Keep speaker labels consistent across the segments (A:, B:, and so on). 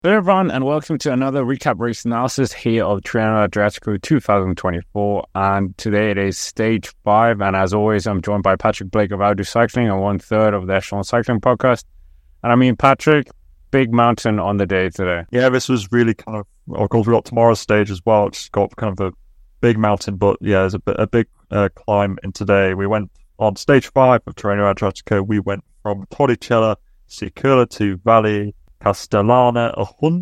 A: Hello everyone and welcome to another recap race analysis here of Tirreno Adriatico 2024, and today it is stage 5, and as always I'm joined by Patrick Blake of Outdo Cycling and 1/3 of the Echelon Cycling Podcast. And I mean, Patrick, big mountain on the day today.
B: Yeah, this was really kind of, of course we got tomorrow's stage as well, it's got kind of a big mountain, but yeah, there's a big climb in today. We went on stage 5 of Tirreno Adriatico. We went from Torricella Sicura to Valle Castellana,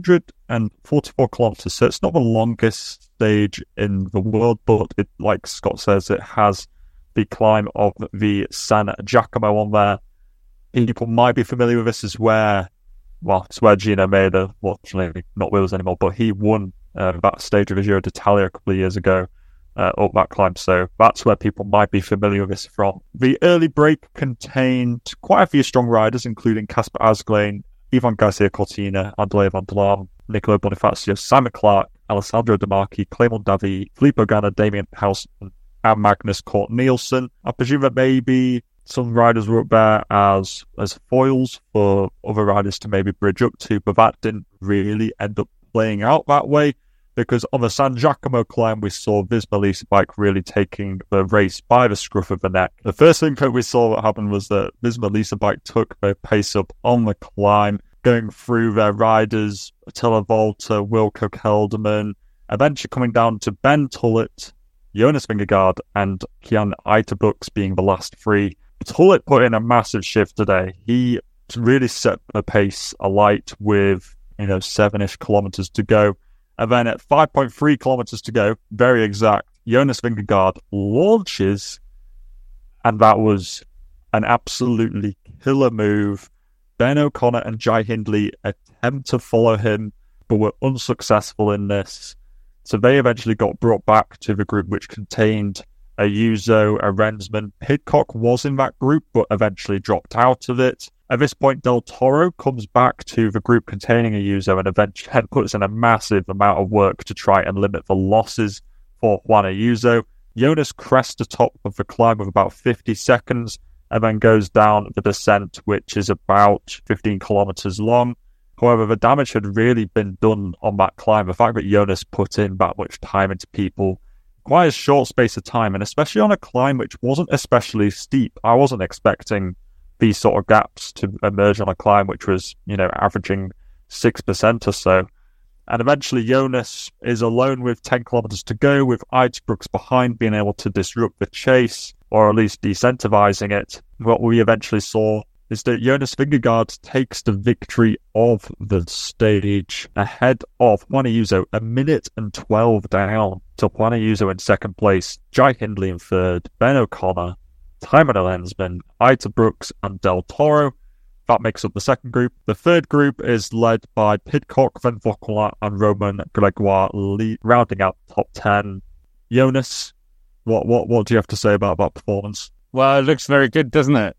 B: 144 kilometers. So it's not the longest stage in the world, but it, like Scott says, it has the climb of the San Giacomo on there. People might be familiar with this. It's where Gino Mäder, fortunately not with us anymore, but he won that stage of the Giro d'Italia a couple of years ago up that climb. So that's where people might be familiar with this from. The early break contained quite a few strong riders, including Casper Asgreen, Ivan Garcia Cortina, Andrea Van der Laan, Nicolo Bonifacio, Simon Clark, Alessandro De Marchi, Clément David, Filippo Ganna, Damien Housen, and Magnus Cort Nielsen. I presume that maybe some riders were up there as foils for other riders to maybe bridge up to, but that didn't really end up playing out that way, because on the San Giacomo climb we saw Visma Lease Bike really taking the race by the scruff of the neck. The first thing that we saw what happened was that Visma Lease Bike took their pace up on the climb, going through their riders, Attila Volta, Wilco Kelderman, eventually coming down to Ben Tullet, Jonas Vingegaard, and Kian Uijtdebroeks being the last three. Tullet put in a massive shift today. He really set the pace alight with 7-ish kilometers to go. And then at 5.3 kilometers to go, very exact, Jonas Vingegaard launches, and that was an absolutely killer move. Ben O'Connor and Jai Hindley attempt to follow him, but were unsuccessful in this. So they eventually got brought back to the group, which contained Ayuso, a Rensman. Pidcock was in that group, but eventually dropped out of it. At this point, Del Toro comes back to the group containing Ayuso and eventually puts in a massive amount of work to try and limit the losses for Juan Ayuso. Jonas crests the top of the climb with about 50 seconds and then goes down the descent, which is about 15 kilometers long. However, the damage had really been done on that climb. The fact that Jonas put in that much time into people, quite a short space of time, and especially on a climb which wasn't especially steep. I wasn't expecting these sort of gaps to emerge on a climb which was, averaging 6% or so. And eventually Jonas is alone with 10 kilometers to go, with Uijtdebroeks behind being able to disrupt the chase, or at least decentralizing it. What we eventually saw is that Jonas Vingegaard takes the victory of the stage ahead of Juan Ayuso, 1 minute and 12 down to Juan Ayuso in second place, Jai Hindley in third, Ben O'Connor, Thymen Lensman, Uijtdebroeks, and Del Toro. That makes up the second group. The third group is led by Pidcock, Van Vauquelin, and Romain Gregoire, rounding out the top 10. Jonas, what do you have to say about that performance?
A: Well, it looks very good, doesn't it?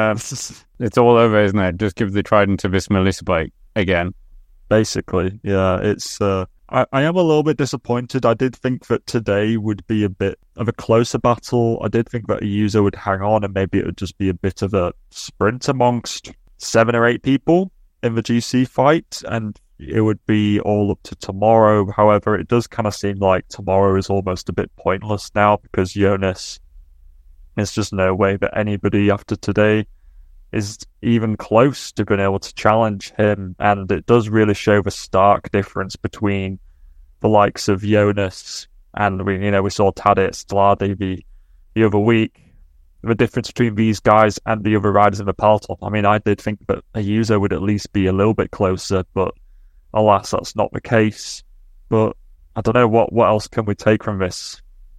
A: It's all over, isn't it? Just give the trident to Visma Lease Bike again.
B: Basically, yeah. It's I am a little bit disappointed. I did think that today would be a bit of a closer battle. I did think that Ayuso would hang on and maybe it would just be a bit of a sprint amongst 7 or 8 people in the GC fight, and it would be all up to tomorrow. However, it does kind of seem like tomorrow is almost a bit pointless now, because Jonas, there's just no way that anybody after today is even close to being able to challenge him, and it does really show the stark difference between the likes of Jonas and we saw Tadej Stoladi the other week. The difference between these guys and the other riders in the peloton. I mean, I did think that Ayuso would at least be a little bit closer, but alas, that's not the case. But I don't know, what else can we take from this?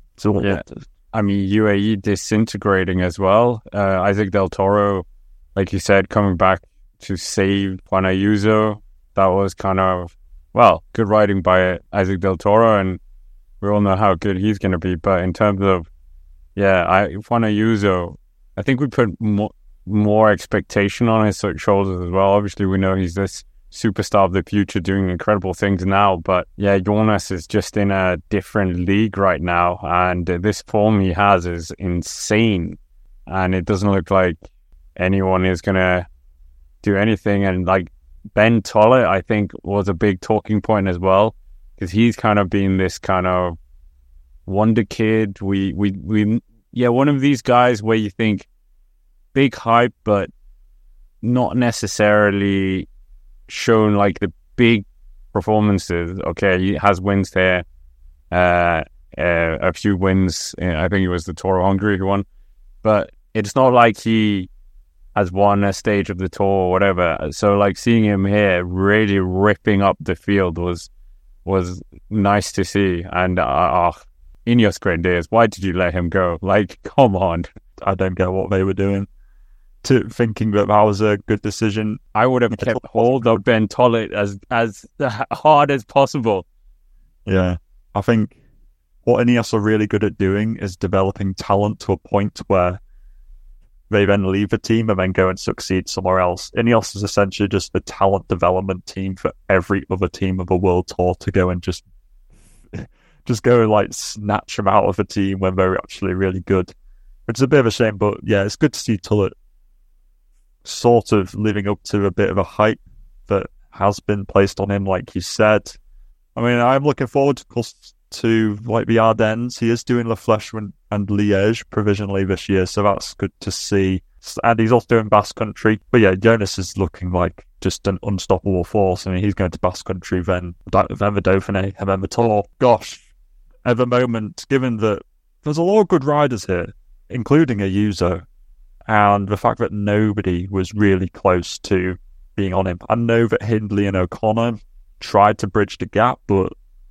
A: I mean, UAE disintegrating as well. Isaac Del Toro, like you said, coming back to save Juan Ayuso. That was kind of, good riding by Isaac Del Toro, and we all know how good he's going to be. But in terms of, Juan Ayuso, I think we put more expectation on his shoulders as well. Obviously, we know he's this superstar of the future doing incredible things now, but Jonas is just in a different league right now, and this form he has is insane, and it doesn't look like anyone is going to do anything. And like Ben Tollett, I think, was a big talking point as well, because he's kind of been this kind of wonder kid. One of these guys where you think big hype, but not necessarily shown like the big performances. Okay, he has wins there, a few wins. I think it was the Tour of Hungary who won, but it's not like he has won a stage of the Tour or whatever. So like seeing him here really ripping up the field was nice to see. And Ineos Grenadiers, why did you let him go? Like, come on.
B: I don't get what they were doing to thinking that was a good decision.
A: I would have kept hold of Ben Tollett as hard as possible.
B: Yeah, I think what Ineos are really good at doing is developing talent to a point where they then leave the team and then go and succeed somewhere else. Ineos is essentially just the talent development team for every other team of the World Tour to go and just go and like snatch them out of the team when they're actually really good. Which is a bit of a shame, but yeah, it's good to see Tollett sort of living up to a bit of a hype that has been placed on him, like you said. I mean, I'm looking forward to like the Ardennes. He is doing La Flèche and Liège provisionally this year, so that's good to see. And he's also doing Basque Country. But yeah, Jonas is looking like just an unstoppable force. I mean, he's going to Basque Country, then the Dauphiné, and then the Tour. Gosh, at the moment, given that there's a lot of good riders here, including Ayuso, and the fact that nobody was really close to being on him. I know that Hindley and O'Connor tried to bridge the gap, but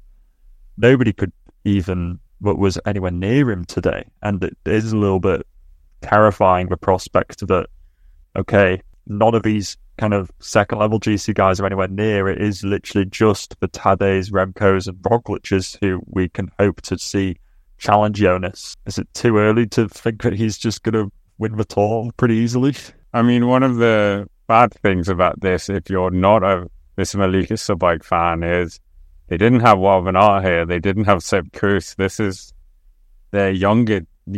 B: nobody could even what was anywhere near him today. And it is a little bit terrifying, the prospect that, okay, none of these kind of second level GC guys are anywhere near. It is literally just the Tadejs, Remcos and Roglic's who we can hope to see challenge Jonas. Is it too early to think that he's just going to win the Tour pretty easily?
A: I mean, one of the bad things about this, if you're not a Visma Superbike fan, is they didn't have Wout van Aert here. They didn't have Sepp Kuss. This is their younger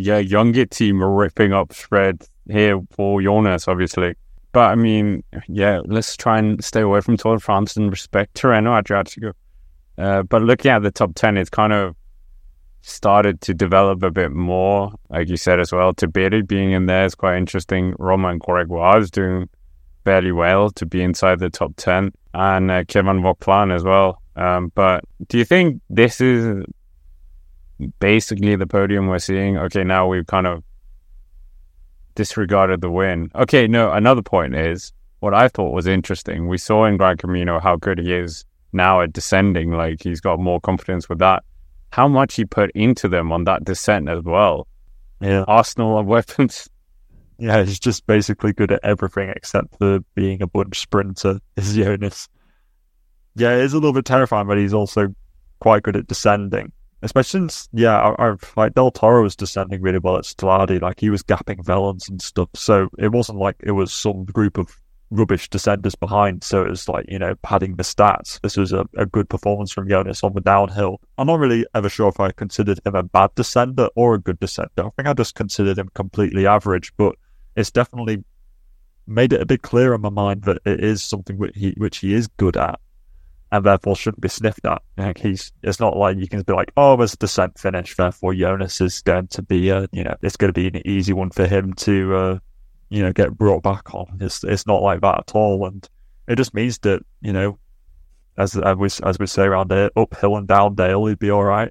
A: team ripping up shred here for Jonas, obviously. But I mean, yeah, let's try and stay away from Tour de France and respect Tirreno Adriatico. But looking at the top 10, it's kind of started to develop a bit more, like you said as well. Tiberi being in there is quite interesting. Romain Gregoire is doing fairly well to be inside the top 10, and Kevin Vauquelin as well. But do you think this is basically the podium we're seeing? Okay, now we've kind of disregarded the win. Okay, no, another point is, what I thought was interesting, we saw in Gran Camino how good he is now at descending. Like, he's got more confidence with that. How much he put into them on that descent as well.
B: Yeah.
A: Arsenal of weapons.
B: Yeah, he's just basically good at everything except for being a bunch sprinter, is Jonas. Yeah, it is a little bit terrifying, but he's also quite good at descending. Especially since, like Del Toro was descending really well at Stradé. Like, he was gapping Velens and stuff. So it wasn't like it was some group of rubbish descenders behind. So it was like, padding the stats. This was a good performance from Jonas on the downhill. I'm not really ever sure if I considered him a bad descender or a good descender. I think I just considered him completely average, but it's definitely made it a bit clearer in my mind that it is something which he is good at, and therefore shouldn't be sniffed at. Like, it's not like you can be like, oh, there's a descent finish, therefore Jonas is going to be it's going to be an easy one for him to get brought back on. It's not like that at all, and it just means that as we say around here, uphill and down Dale, he'd be all right.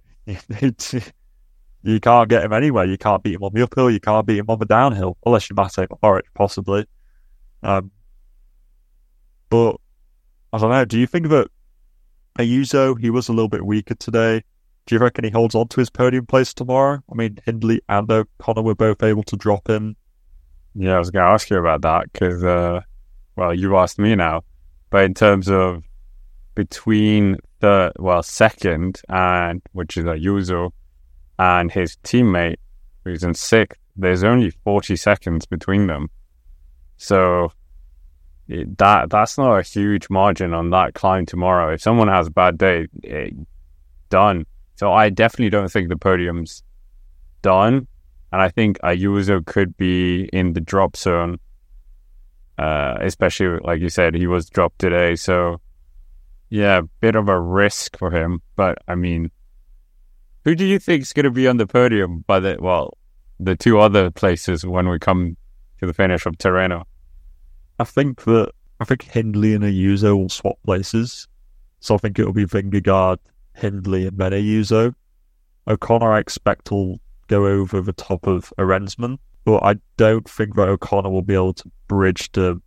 B: You can't get him anywhere. You can't beat him on the uphill. You can't beat him on the downhill, unless you're Matej Mohoric, possibly. But I don't know. Do you think that Ayuso, he was a little bit weaker today? Do you reckon he holds on to his podium place tomorrow? I mean, Hindley and O'Connor were both able to drop him.
A: Yeah, I was going to ask you about that because, you asked me now. But in terms of between second, and which is Ayuso, and his teammate, who's in sixth, there's only 40 seconds between them. So that's not a huge margin on that climb tomorrow. If someone has a bad day, done. So I definitely don't think the podium's done. And I think Ayuso could be in the drop zone especially like you said, he was dropped today. So yeah, bit of a risk for him. But I mean, who do you think is going to be on the podium by the two other places when we come to the finish of Tirreno?
B: I think Hindley and Ayuso will swap places. So I think it'll be Vingegaard, Hindley, and then Ayuso. O'Connor, I expect, will go over the top of Arensman, but I don't think that O'Connor will be able to bridge to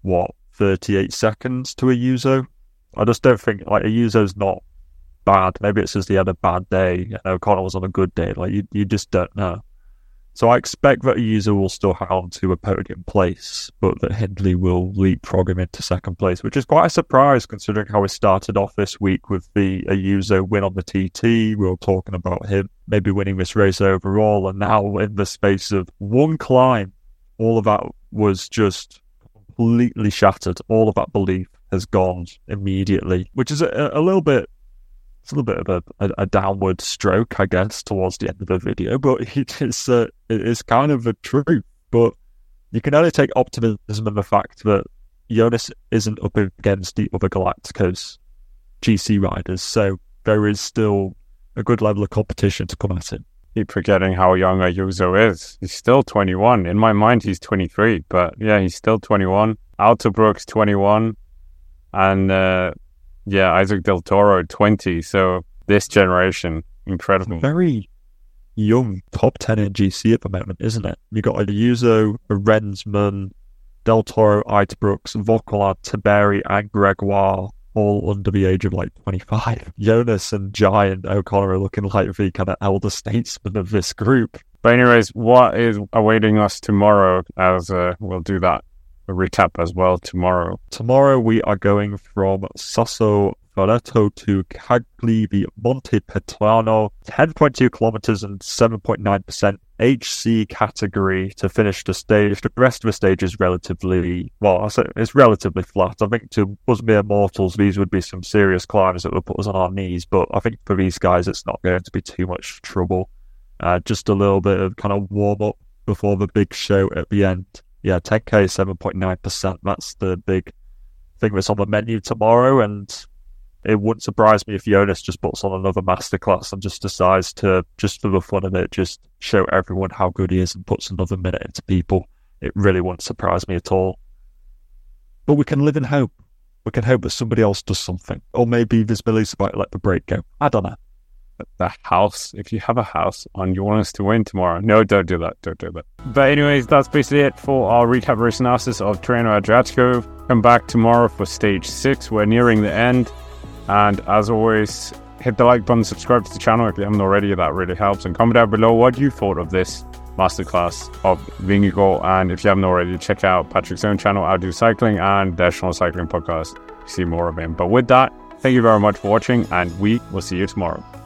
B: 38 seconds to Ayuso. I just don't think Ayuso's not bad. Maybe it's just he had a bad day and O'Connor was on a good day. You just don't know. So I expect that Ayuso will still hang on to a podium place, but that Hindley will leapfrog him into second place, which is quite a surprise considering how we started off this week with the Ayuso win on the TT. We were talking about him maybe winning this race overall, and now in the space of one climb, all of that was just completely shattered. All of that belief has gone immediately, which is a little bit... It's a little bit of a downward stroke, I guess, towards the end of the video, but it's kind of the truth. But you can only take optimism in the fact that Jonas isn't up against the other Galacticos GC riders, so there is still a good level of competition to come at him.
A: Keep forgetting how young Ayuso is. He's still 21. In my mind, he's 23, but yeah, he's still 21. Alterbrook's 21, and Isaac Del Toro, 20. So this generation, incredible.
B: Very young top 10 in GC at the moment, isn't it? You got Ayuso, Rensman, Del Toro, Uijtdebroeks, Vauquelin, Tiberi, and Gregoire, all under the age of 25. Jonas and Giant O'Connor are looking like the kind of elder statesman of this group.
A: But anyways, what is awaiting us tomorrow? As we'll do that. A recap as well tomorrow.
B: Tomorrow we are going from Sasso Vareto to Caglivi Montepetrano, 10.2 kilometers and 7.9% HC category to finish the stage. The rest of the stage is relatively flat. I think to us mere mortals, these would be some serious climbs that would put us on our knees, but I think for these guys it's not going to be too much trouble. Just a little bit of kind of warm up before the big show at the end. Yeah, 10k, 7.9%. That's the big thing that's on the menu tomorrow, and it wouldn't surprise me if Jonas just puts on another masterclass and just decides to, just for the fun of it, just show everyone how good he is and puts another minute into people. It really wouldn't surprise me at all. But we can live in hope. We can hope that somebody else does something. Or maybe Visibility's about to let the break go. I don't know.
A: The house, if you have a house on you want us to win tomorrow, no, don't do that. But anyways, that's basically it for our recap race analysis of Tirreno Adriatico. Come back tomorrow for stage 6. We're nearing the end, and as always, hit the like button, subscribe to the channel if you haven't already. That really helps, and comment down below what you thought of this masterclass of Vingegaard. And if you haven't already, check out Patrick's own channel, I'll Do Cycling, and National Cycling Podcast to see more of him. But with that, thank you very much for watching, and we will see you tomorrow.